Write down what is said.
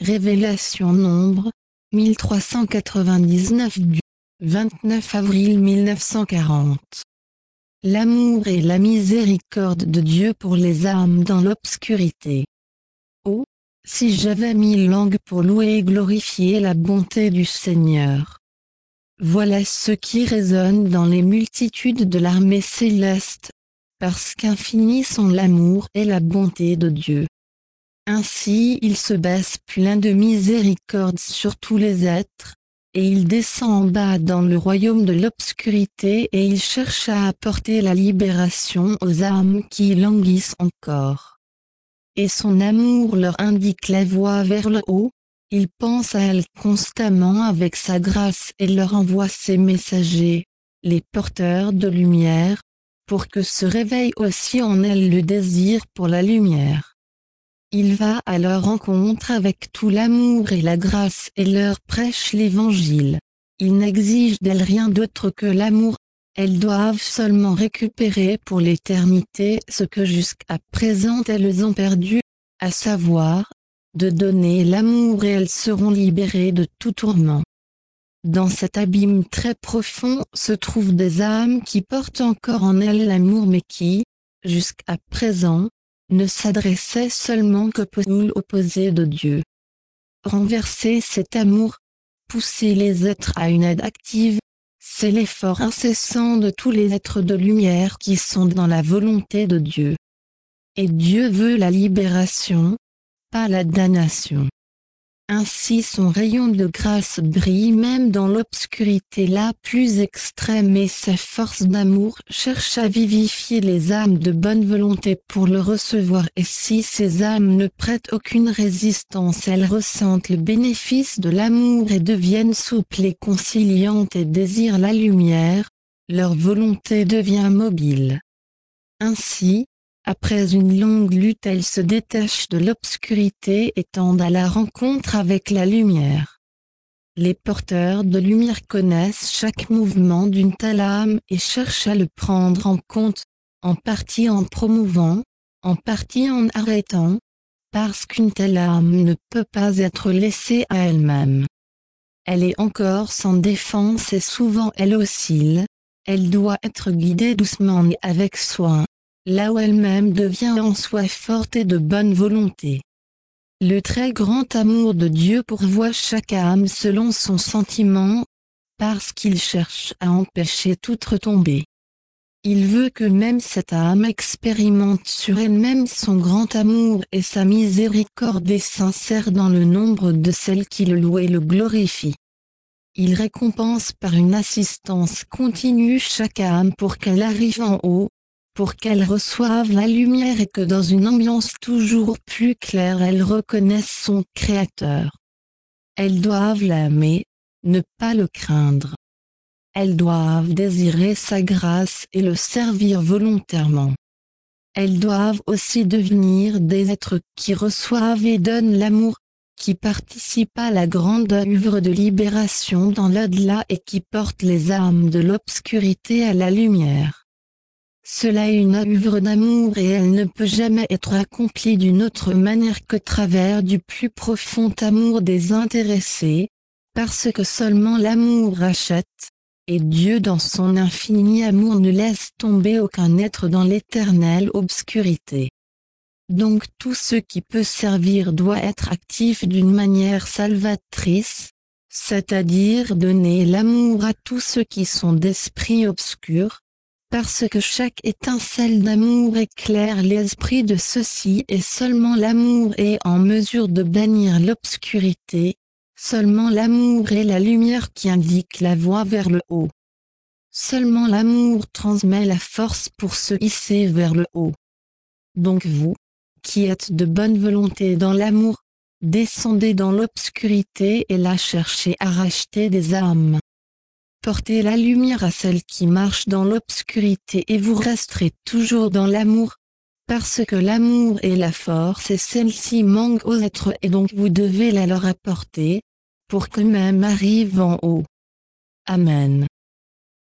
Révélation Nombre, 1399 du 29 avril 1940. L'amour et la miséricorde de Dieu pour les âmes dans l'obscurité. Oh, si j'avais 1000 langues pour louer et glorifier la bonté du Seigneur. Voilà ce qui résonne dans les multitudes de l'armée céleste, parce qu'infinis sont l'amour et la bonté de Dieu. Ainsi il se baisse plein de miséricorde sur tous les êtres, et il descend en bas dans le royaume de l'obscurité et il cherche à apporter la libération aux âmes qui languissent encore. Et son amour leur indique la voie vers le haut, il pense à elles constamment avec sa grâce et leur envoie ses messagers, les porteurs de lumière, pour que se réveille aussi en elles le désir pour la lumière. Il va à leur rencontre avec tout l'amour et la grâce et leur prêche l'évangile. Il n'exige d'elles rien d'autre que l'amour, elles doivent seulement récupérer pour l'éternité ce que jusqu'à présent elles ont perdu, à savoir, de donner l'amour et elles seront libérées de tout tourment. Dans cet abîme très profond se trouvent des âmes qui portent encore en elles l'amour mais qui, jusqu'à présent, ne s'adressait seulement qu'au pôle opposé de Dieu. Renverser cet amour, pousser les êtres à une aide active, c'est l'effort incessant de tous les êtres de lumière qui sont dans la volonté de Dieu. Et Dieu veut la libération, pas la damnation. Ainsi son rayon de grâce brille même dans l'obscurité la plus extrême et sa force d'amour cherche à vivifier les âmes de bonne volonté pour le recevoir et si ces âmes ne prêtent aucune résistance elles ressentent le bénéfice de l'amour et deviennent souples et conciliantes et désirent la lumière, leur volonté devient mobile. Ainsi, après une longue lutte elles se détachent de l'obscurité et tendent à la rencontre avec la lumière. Les porteurs de lumière connaissent chaque mouvement d'une telle âme et cherchent à le prendre en compte, en partie en promouvant, en partie en arrêtant, parce qu'une telle âme ne peut pas être laissée à elle-même. Elle est encore sans défense et souvent elle oscille, elle doit être guidée doucement et avec soin. Là où elle-même devient en soi forte et de bonne volonté. Le très grand amour de Dieu pourvoit chaque âme selon son sentiment, parce qu'il cherche à empêcher toute retombée. Il veut que même cette âme expérimente sur elle-même son grand amour et sa miséricorde et s'insère dans le nombre de celles qui le louent et le glorifient. Il récompense par une assistance continue chaque âme pour qu'elle arrive en haut, pour qu'elle reçoive la lumière et que dans une ambiance toujours plus claire elle reconnaisse son Créateur. Elles doivent l'aimer, ne pas le craindre. Elles doivent désirer sa grâce et le servir volontairement. Elles doivent aussi devenir des êtres qui reçoivent et donnent l'amour, qui participent à la grande œuvre de libération dans l'au-delà et qui portent les âmes de l'obscurité à la lumière. Cela est une œuvre d'amour et elle ne peut jamais être accomplie d'une autre manière que travers du plus profond amour désintéressé, parce que seulement l'amour rachète, et Dieu dans son infini amour ne laisse tomber aucun être dans l'éternelle obscurité. Donc tout ce qui peut servir doit être actif d'une manière salvatrice, c'est-à-dire donner l'amour à tous ceux qui sont d'esprit obscur, parce que chaque étincelle d'amour éclaire l'esprit de ceux-ci et seulement l'amour est en mesure de bannir l'obscurité, seulement l'amour est la lumière qui indique la voie vers le haut. Seulement l'amour transmet la force pour se hisser vers le haut. Donc vous, qui êtes de bonne volonté dans l'amour, descendez dans l'obscurité et la cherchez à racheter des âmes. Portez la lumière à celles qui marchent dans l'obscurité et vous resterez toujours dans l'amour, parce que l'amour est la force et celle-ci manque aux êtres et donc vous devez la leur apporter, pour qu'eux-mêmes arrivent en haut. Amen.